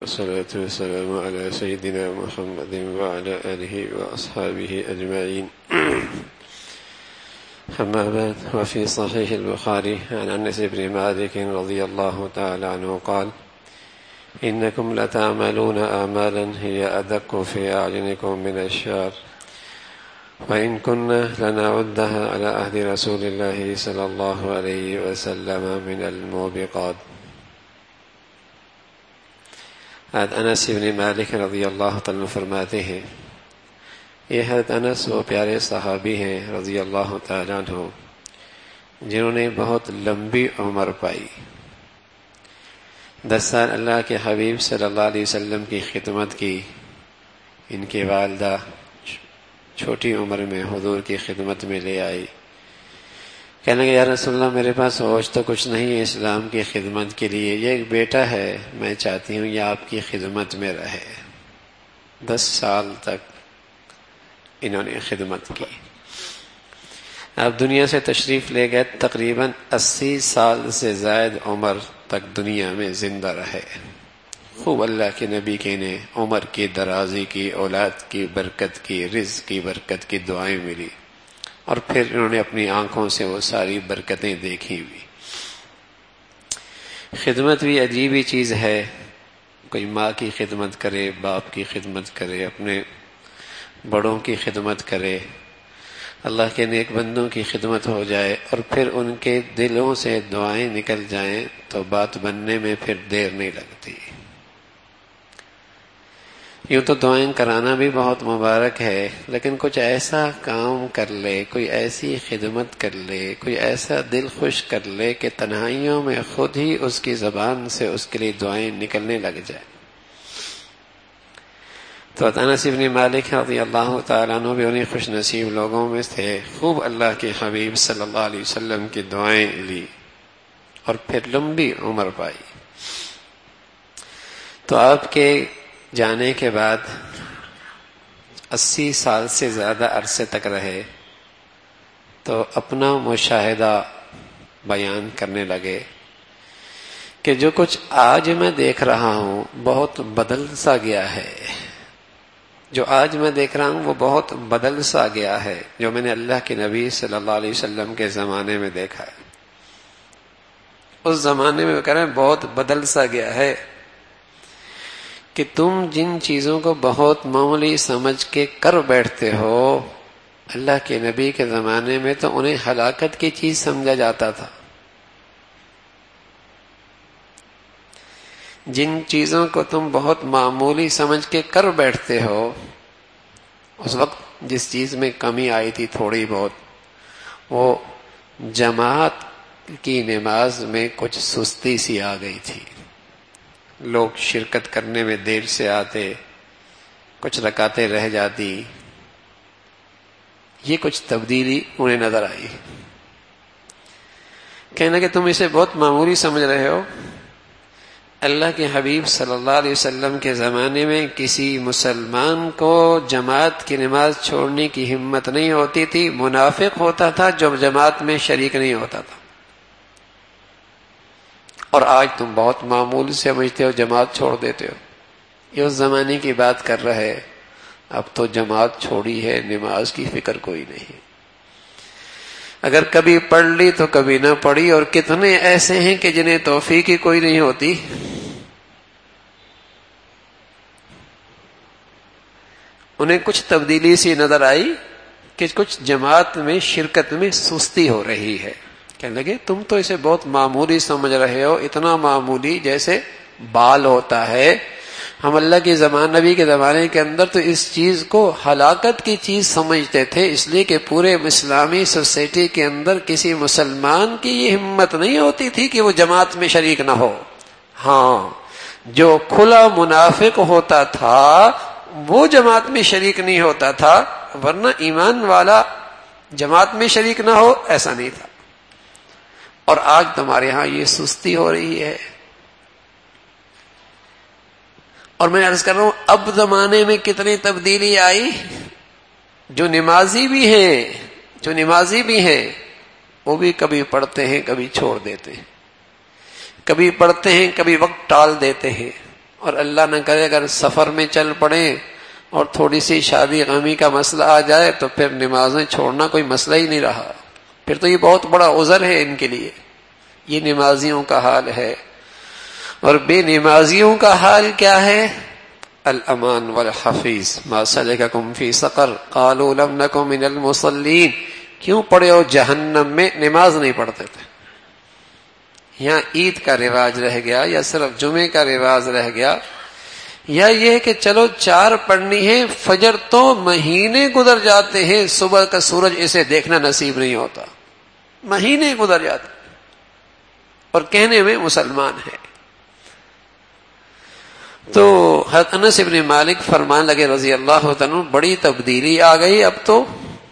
والصلاة والسلام على سيدنا محمد وعلى آله وأصحابه أجمعين. أما بعد، وفي صحيح البخاري عن أنس بن مالك رضي الله تعالى عنه قال: إنكم لتعملون أعمالا هي أدق في أعينكم من الشعر، وإن كنا لنعدها على عهد رسول الله صلى الله عليه وسلم من الموبقات. انس بن مالک رضی اللہ تعالیٰ فرماتے ہیں، یہ حضرت انس وہ پیارے صحابی ہیں رضی اللہ تعالیٰ عنہ جنہوں نے بہت لمبی عمر پائی. 10 سال اللہ کے حبیب صلی اللہ علیہ وسلم کی خدمت کی. ان کی والدہ چھوٹی عمر میں حضور کی خدمت میں لے آئی. کہنے لگے، یا رسول اللہ، میرے پاس ہوش تو کچھ نہیں ہے اسلام کی خدمت کے لیے، یہ ایک بیٹا ہے، میں چاہتی ہوں یہ آپ کی خدمت میں رہے. 10 سال تک انہوں نے خدمت کی. آپ دنیا سے تشریف لے گئے، تقریباً 80 سال سے زائد عمر تک دنیا میں زندہ رہے. خوب اللہ کے نبی کے نے عمر کی درازی کی، اولاد کی برکت کی، رزق کی برکت کی دعائیں ملی، اور پھر انہوں نے اپنی آنکھوں سے وہ ساری برکتیں دیکھی بھی. خدمت بھی عجیب ہی چیز ہے. کوئی ماں کی خدمت کرے، باپ کی خدمت کرے، اپنے بڑوں کی خدمت کرے، اللہ کے نیک بندوں کی خدمت ہو جائے، اور پھر ان کے دلوں سے دعائیں نکل جائیں تو بات بننے میں پھر دیر نہیں لگتی. یوں تو دعائیں کرانا بھی بہت مبارک ہے، لیکن کچھ ایسا کام کر لے، کوئی ایسی خدمت کر لے، کوئی ایسا دل خوش کر لے کہ تنہائیوں میں خود ہی اس کی زبان سے اس کے لیے دعائیں نکلنے لگ جائیں. تو انس بن مالک رضی اللہ تعالیٰ عنہ بھی انہیں خوش نصیب لوگوں میں تھے. خوب اللہ کے حبیب صلی اللہ علیہ وسلم کی دعائیں لی اور پھر لمبی عمر پائی. تو آپ کے جانے کے بعد 80 سال سے زیادہ عرصے تک رہے تو اپنا مشاہدہ بیان کرنے لگے کہ جو کچھ آج میں دیکھ رہا ہوں بہت بدل سا گیا ہے. جو آج میں دیکھ رہا ہوں وہ بہت بدل سا گیا ہے جو میں نے اللہ کے نبی صلی اللہ علیہ وسلم کے زمانے میں دیکھا ہے. اس زمانے میں وہ کہہ رہے ہیں بہت بدل سا گیا ہے کہ تم جن چیزوں کو بہت معمولی سمجھ کے کر بیٹھتے ہو، اللہ کے نبی کے زمانے میں تو انہیں ہلاکت کی چیز سمجھا جاتا تھا. جن چیزوں کو تم بہت معمولی سمجھ کے کر بیٹھتے ہو، اس وقت جس چیز میں کمی آئی تھی تھوڑی بہت، وہ جماعت کی نماز میں کچھ سستی سی آ گئی تھی. لوگ شرکت کرنے میں دیر سے آتے، کچھ رکعتیں رہ جاتی. یہ کچھ تبدیلی انہیں نظر آئی. کہنا کہ تم اسے بہت معمولی سمجھ رہے ہو. اللہ کے حبیب صلی اللہ علیہ وسلم کے زمانے میں کسی مسلمان کو جماعت کی نماز چھوڑنے کی ہمت نہیں ہوتی تھی. منافق ہوتا تھا جو جماعت میں شریک نہیں ہوتا تھا. اور آج تم بہت معمول سمجھتے ہو، جماعت چھوڑ دیتے ہو. یہ اس زمانے کی بات کر رہے. اب تو جماعت چھوڑی ہے، نماز کی فکر کوئی نہیں. اگر کبھی پڑھ لی تو کبھی نہ پڑھی. اور کتنے ایسے ہیں کہ جنہیں توفیق ہی کوئی نہیں ہوتی. انہیں کچھ تبدیلی سی نظر آئی کہ کچھ جماعت میں شرکت میں سستی ہو رہی ہے. کہنے لگے تم تو اسے بہت معمولی سمجھ رہے ہو، اتنا معمولی جیسے بال ہوتا ہے. ہم اللہ کے نبی کے زمانے کے اندر تو اس چیز کو ہلاکت کی چیز سمجھتے تھے، اس لیے کہ پورے اسلامی سوسائٹی کے اندر کسی مسلمان کی یہ ہمت نہیں ہوتی تھی کہ وہ جماعت میں شریک نہ ہو. ہاں، جو کھلا منافق ہوتا تھا وہ جماعت میں شریک نہیں ہوتا تھا، ورنہ ایمان والا جماعت میں شریک نہ ہو ایسا نہیں تھا. اور آج تمہارے ہاں یہ سستی ہو رہی ہے. اور میں عرض کر رہا ہوں اب زمانے میں کتنی تبدیلی آئی. جو نمازی بھی ہیں وہ بھی کبھی پڑھتے ہیں کبھی چھوڑ دیتے ہیں، کبھی پڑھتے ہیں کبھی وقت ٹال دیتے ہیں. اور اللہ نہ کرے اگر سفر میں چل پڑیں اور تھوڑی سی شادی غمی کا مسئلہ آ جائے تو پھر نمازیں چھوڑنا کوئی مسئلہ ہی نہیں رہا، پھر تو یہ بہت بڑا عذر ہے ان کے لیے. یہ نمازیوں کا حال ہے. اور بے نمازیوں کا حال کیا ہے؟ الامان والحفیظ ما سلککم فی سقر قالوا لم نک من المصلین. کیوں پڑے ہو جہنم میں؟ نماز نہیں پڑھتے تھے. یہاں عید کا رواج رہ گیا یا صرف جمعے کا رواج رہ گیا، یا یہ کہ چلو 4 پڑھنی ہے، فجر تو مہینے گزر جاتے ہیں، صبح کا سورج اسے دیکھنا نصیب نہیں ہوتا، مہینے گزر جاتے اور کہنے میں مسلمان ہے. تو حضرت انس بن مالک فرمان لگے رضی اللہ عنہ بڑی تبدیلی آ گئی اب تو،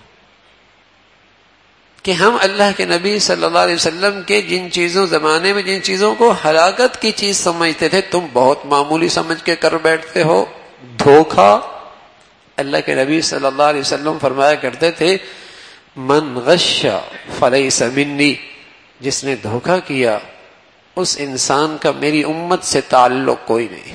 کہ ہم اللہ کے نبی صلی اللہ علیہ وسلم کے جن چیزوں زمانے میں جن چیزوں کو ہلاکت کی چیز سمجھتے تھے تم بہت معمولی سمجھ کے کر بیٹھتے ہو. دھوکہ. اللہ کے نبی صلی اللہ علیہ وسلم فرمایا کرتے تھے من غش فلیس منی، جس نے دھوکہ کیا اس انسان کا میری امت سے تعلق کوئی نہیں.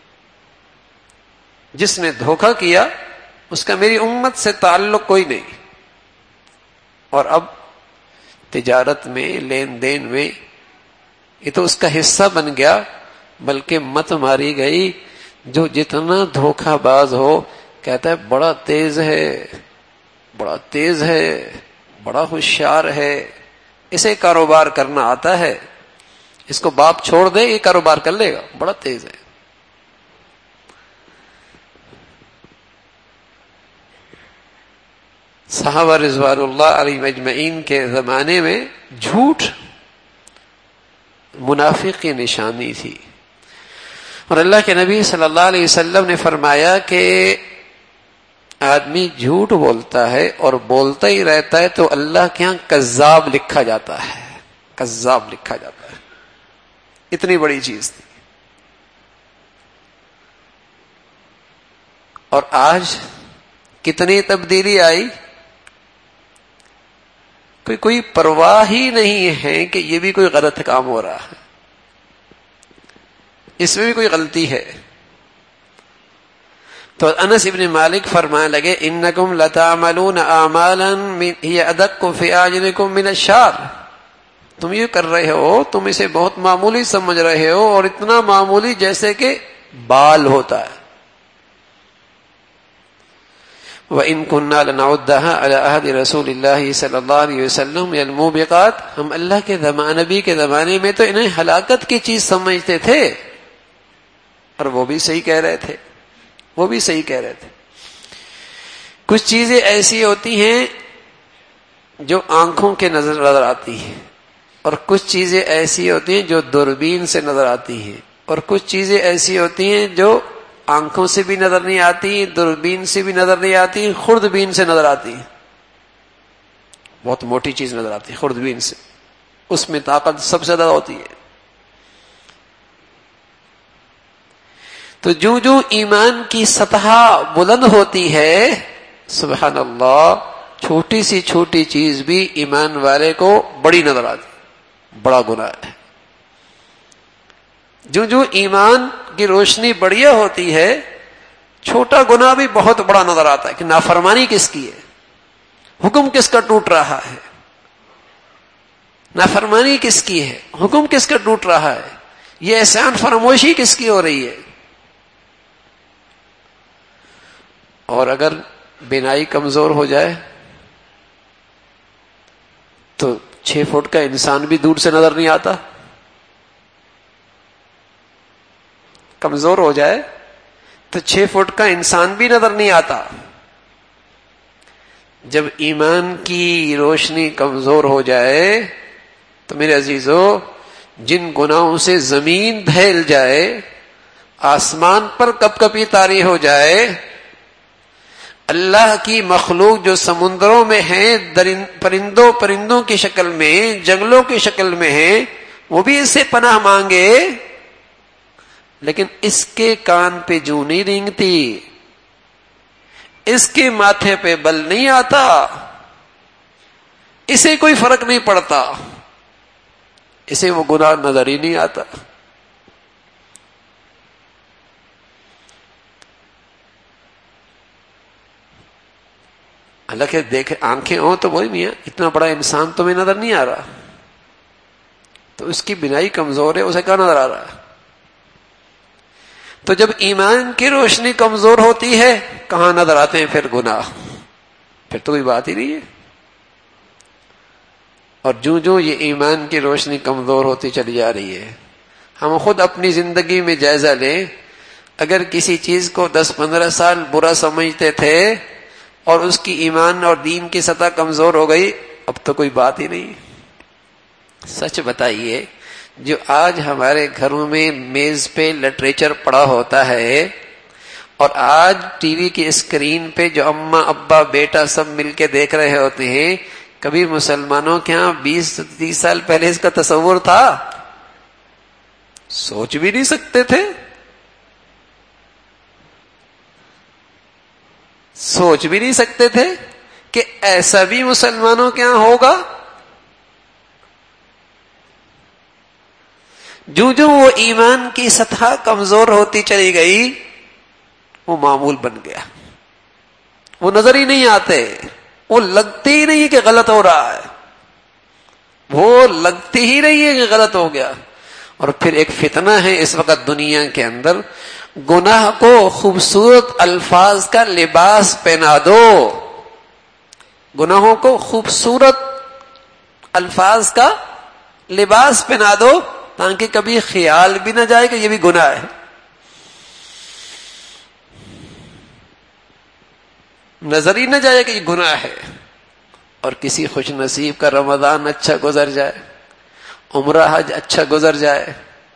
جس نے دھوکہ کیا اس کا میری امت سے تعلق کوئی نہیں. اور اب تجارت میں لین دین میں یہ تو اس کا حصہ بن گیا، بلکہ مت ماری گئی جو جتنا دھوکہ باز ہو کہتا ہے بڑا تیز ہے، بڑا تیز ہے، بڑا ہوشیار ہے، اسے کاروبار کرنا آتا ہے، اس کو باپ چھوڑ دے یہ کاروبار کر لے گا، بڑا تیز ہے. صحابہ رضوان اللہ علیہم اجمعین کے زمانے میں جھوٹ منافق کی نشانی تھی. اور اللہ کے نبی صلی اللہ علیہ وسلم نے فرمایا کہ آدمی جھوٹ بولتا ہے اور بولتا ہی رہتا ہے تو اللہ کے ہاں کذاب لکھا جاتا ہے، کذاب لکھا جاتا ہے. اتنی بڑی چیز تھی. اور آج کتنی تبدیلی آئی، کوئی پرواہ ہی نہیں ہے کہ یہ بھی کوئی غلط کام ہو رہا ہے، اس میں بھی کوئی غلطی ہے. تو انس ابن مالک فرمانے لگے انکم لتعملون اعمالا ہی ادق فی اعینکم من الشعر. تم یہ کر رہے ہو، تم اسے بہت معمولی سمجھ رہے ہو، اور اتنا معمولی جیسے کہ بال ہوتا ہے. وَإِن كُنَّا لَنَعُدَّهَا عَلَى عَهْدِ رسول اللہ صلی اللہ علیہ وسلم الموبقات. ہم اللہ کے نبی کے زمانے میں تو انہیں ہلاکت کی چیز سمجھتے تھے، اور وہ بھی صحیح کہہ رہے تھے، وہ بھی صحیح کہہ رہے تھے. کچھ چیزیں ایسی ہوتی ہیں جو آنکھوں کے نظر آتی ہیں، اور کچھ چیزیں ایسی ہوتی ہیں جو دوربین سے نظر آتی ہیں، اور کچھ چیزیں ایسی ہوتی ہیں جو آنکھوں سے بھی نظر نہیں آتی، دوربین سے بھی نظر نہیں آتی، خوردبین سے نظر آتی. بہت موٹی چیز نظر آتی ہے خوردبین سے، اس میں طاقت سب سے زیادہ ہوتی ہے. تو جو جو ایمان کی سطح بلند ہوتی ہے سبحان اللہ، چھوٹی سی چھوٹی چیز بھی ایمان والے کو بڑی نظر آتی، بڑا گناہ ہے. جو جو ایمان کی روشنی بڑھیا ہوتی ہے چھوٹا گناہ بھی بہت بڑا نظر آتا ہے کہ نافرمانی کس کی ہے، حکم کس کا ٹوٹ رہا ہے، نافرمانی کس کی ہے، حکم کس کا ٹوٹ رہا ہے، یہ احسان فراموشی کس کی ہو رہی ہے. اور اگر بینائی کمزور ہو جائے تو 6 فٹ کا انسان بھی دور سے نظر نہیں آتا. کمزور ہو جائے تو 6 فٹ کا انسان بھی نظر نہیں آتا. جب ایمان کی روشنی کمزور ہو جائے تو میرے عزیزو، جن گناہوں سے زمین دھیل جائے، آسمان پر کپ کپی طاری ہو جائے، اللہ کی مخلوق جو سمندروں میں ہیں، پرندوں کی شکل میں، جنگلوں کی شکل میں ہیں، وہ بھی اس سے پناہ مانگے، لیکن اس کے کان پہ جوں نہیں رینگتی، اس کے ماتھے پہ بل نہیں آتا، اسے کوئی فرق نہیں پڑتا، اسے وہ گناہ نظر ہی نہیں آتا. حالانکہ دیکھ آنکھیں ہوں تو وہی میاں اتنا بڑا انسان تمہیں نظر نہیں آ رہا، تو اس کی بینائی کمزور ہے، اسے کیا نظر آ رہا ہے؟ تو جب ایمان کی روشنی کمزور ہوتی ہے کہاں نظر آتے ہیں پھر گناہ؟ پھر تو کوئی بات ہی نہیں ہے۔ اور جو یہ ایمان کی روشنی کمزور ہوتی چلی جا رہی ہے، ہم خود اپنی زندگی میں جائزہ لیں، اگر کسی چیز کو 10-15 سال برا سمجھتے تھے اور اس کی ایمان اور دین کی سطح کمزور ہو گئی، اب تو کوئی بات ہی نہیں۔ سچ بتائیے، جو آج ہمارے گھروں میں میز پہ لٹریچر پڑا ہوتا ہے اور آج ٹی وی کی اسکرین پہ جو اماں ابا بیٹا سب مل کے دیکھ رہے ہوتے ہیں، کبھی مسلمانوں کے ہاں 20-30 سال پہلے اس کا تصور تھا؟ سوچ بھی نہیں سکتے تھے، سوچ بھی نہیں سکتے تھے کہ ایسا بھی مسلمانوں کے ہاں ہوگا۔ جو وہ ایمان کی سطح کمزور ہوتی چلی گئی، وہ معمول بن گیا، وہ نظر ہی نہیں آتے، وہ لگتے ہی نہیں کہ غلط ہو رہا ہے، وہ لگتی ہی نہیں ہے کہ غلط ہو گیا۔ اور پھر ایک فتنہ ہے اس وقت دنیا کے اندر، گناہ کو خوبصورت الفاظ کا لباس پہنا دو، گناہوں کو خوبصورت الفاظ کا لباس پہنا دو تاکہ کبھی خیال بھی نہ جائے کہ یہ بھی گناہ ہے، نظر ہی نہ جائے کہ یہ گناہ ہے۔ اور کسی خوش نصیب کا رمضان اچھا گزر جائے، عمرہ حج اچھا گزر جائے،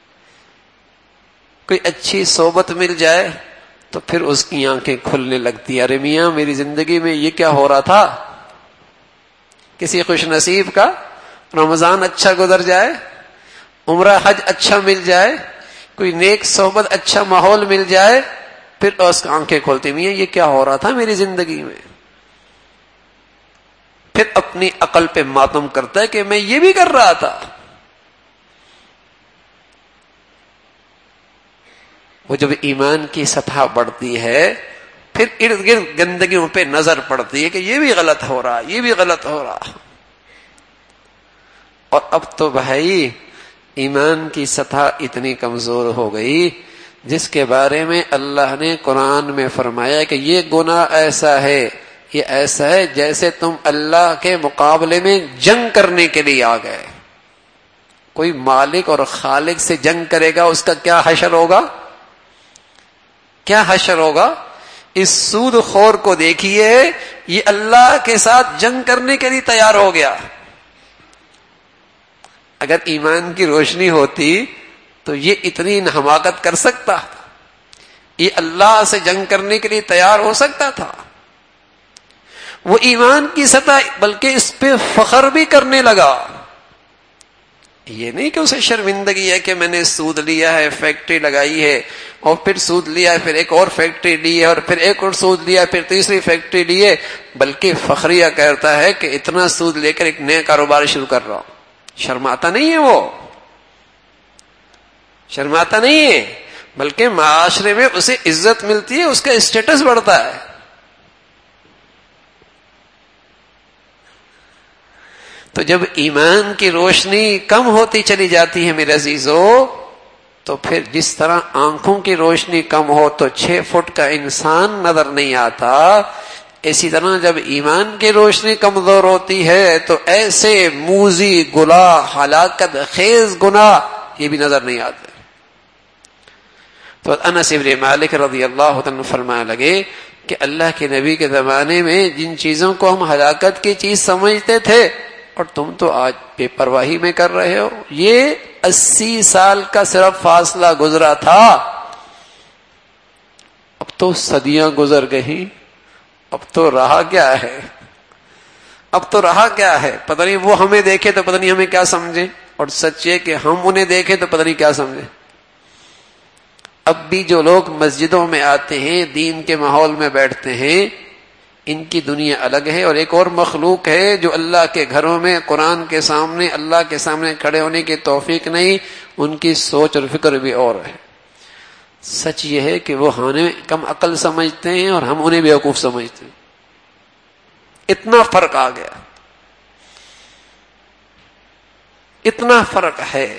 کوئی اچھی صحبت مل جائے تو پھر اس کی آنکھیں کھلنے لگتی ہیں، ارے میاں میری زندگی میں یہ کیا ہو رہا تھا۔ کسی خوش نصیب کا رمضان اچھا گزر جائے، عمرہ حج اچھا مل جائے، کوئی نیک صحبت اچھا ماحول مل جائے، پھر اس کی آنکھیں کھولتی، میاں یہ کیا ہو رہا تھا میری زندگی میں۔ پھر اپنی عقل پہ ماتم کرتا ہے کہ میں یہ بھی کر رہا تھا۔ وہ جب ایمان کی سطح بڑھتی ہے پھر ارد گرد گندگیوں پہ نظر پڑتی ہے کہ یہ بھی غلط ہو رہا، یہ بھی غلط ہو رہا۔ اور اب تو بھائی ایمان کی سطح اتنی کمزور ہو گئی جس کے بارے میں اللہ نے قرآن میں فرمایا کہ یہ گناہ ایسا ہے، یہ ایسا ہے جیسے تم اللہ کے مقابلے میں جنگ کرنے کے لیے آ گئے۔ کوئی مالک اور خالق سے جنگ کرے گا، اس کا کیا حشر ہوگا؟ کیا حشر ہوگا؟ اس سود خور کو دیکھیے، یہ اللہ کے ساتھ جنگ کرنے کے لیے تیار ہو گیا۔ اگر ایمان کی روشنی ہوتی تو یہ اتنی حماقت کر سکتا، یہ اللہ سے جنگ کرنے کے لیے تیار ہو سکتا تھا؟ وہ ایمان کی سطح بلکہ اس پہ فخر بھی کرنے لگا۔ یہ نہیں کہ اسے شرمندگی ہے کہ میں نے سود لیا ہے، فیکٹری لگائی ہے، اور پھر سود لیا ہے، پھر ایک اور فیکٹری لی ہے، اور پھر ایک اور سود لیا ہے، پھر تیسری فیکٹری لی ہے، بلکہ فخریہ کہتا ہے کہ اتنا سود لے کر ایک نیا کاروبار شروع کر رہا ہوں۔ شرماتا نہیں ہے، وہ شرماتا نہیں ہے، بلکہ معاشرے میں اسے عزت ملتی ہے، اس کا اسٹیٹس بڑھتا ہے۔ تو جب ایمان کی روشنی کم ہوتی چلی جاتی ہے میرے عزیزو، تو پھر جس طرح آنکھوں کی روشنی کم ہو تو 6 فٹ کا انسان نظر نہیں آتا، اسی طرح جب ایمان کی روشنی کمزور ہوتی ہے تو ایسے موذی گناہ، ہلاکت خیز گناہ یہ بھی نظر نہیں آتے۔ تو انس بن مالک رضی اللہ عنہ فرمانے لگے کہ اللہ کے نبی کے زمانے میں جن چیزوں کو ہم ہلاکت کی چیز سمجھتے تھے اور تم تو آج بے پرواہی میں کر رہے ہو، یہ 80 سال کا صرف فاصلہ گزرا تھا، اب تو صدیاں گزر گئی، اب تو رہا کیا ہے؟ اب تو رہا کیا ہے؟ پتہ نہیں وہ ہمیں دیکھے تو پتہ نہیں ہمیں کیا سمجھے، اور سچ ہے کہ ہم انہیں دیکھے تو پتہ نہیں کیا سمجھے۔ اب بھی جو لوگ مسجدوں میں آتے ہیں، دین کے ماحول میں بیٹھتے ہیں، ان کی دنیا الگ ہے، اور ایک اور مخلوق ہے جو اللہ کے گھروں میں قرآن کے سامنے، اللہ کے سامنے کھڑے ہونے کی توفیق نہیں، ان کی سوچ اور فکر بھی اور ہے۔ سچ یہ ہے کہ وہ ہمیں کم عقل سمجھتے ہیں اور ہم انہیں بیوقوف سمجھتے ہیں۔ اتنا فرق آ گیا، اتنا فرق ہے۔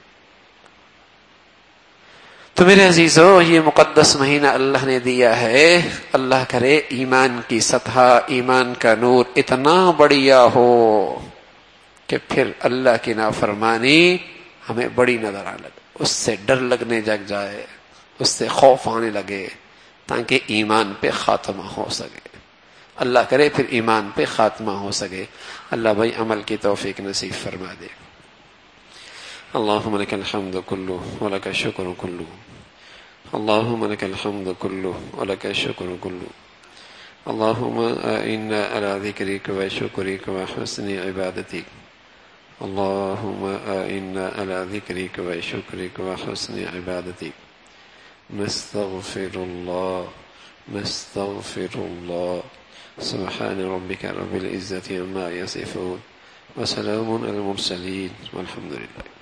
تو میرے عزیزو، یہ مقدس مہینہ اللہ نے دیا ہے، اللہ کرے ایمان کی سطح، ایمان کا نور اتنا بڑھیا ہو کہ پھر اللہ کی نافرمانی ہمیں بڑی نظر آنے لگے، اس سے ڈر لگنے جگ جائے، اس سے خوف آنے لگے، تاکہ ایمان پہ خاتمہ ہو سکے۔ اللہ کرے پھر ایمان پہ خاتمہ ہو سکے۔ اللہ بھائی عمل کی توفیق نصیب فرما دے۔ اللہم لک الحمد کلہ ولک الشکر کلہ، اللہم لک الحمد کلہ ولک الشکر کلہ، اللہم اعنا علی ذکرک و شکرک و حسن عبادتک، اللہم اعنا علی ذکرک و شکرک و حسن عبادتک، نستغفر اللہ نستغفر اللہ، سبحان ربک رب العزة عما یصفون وسلام علی المرسلین والحمد للہ۔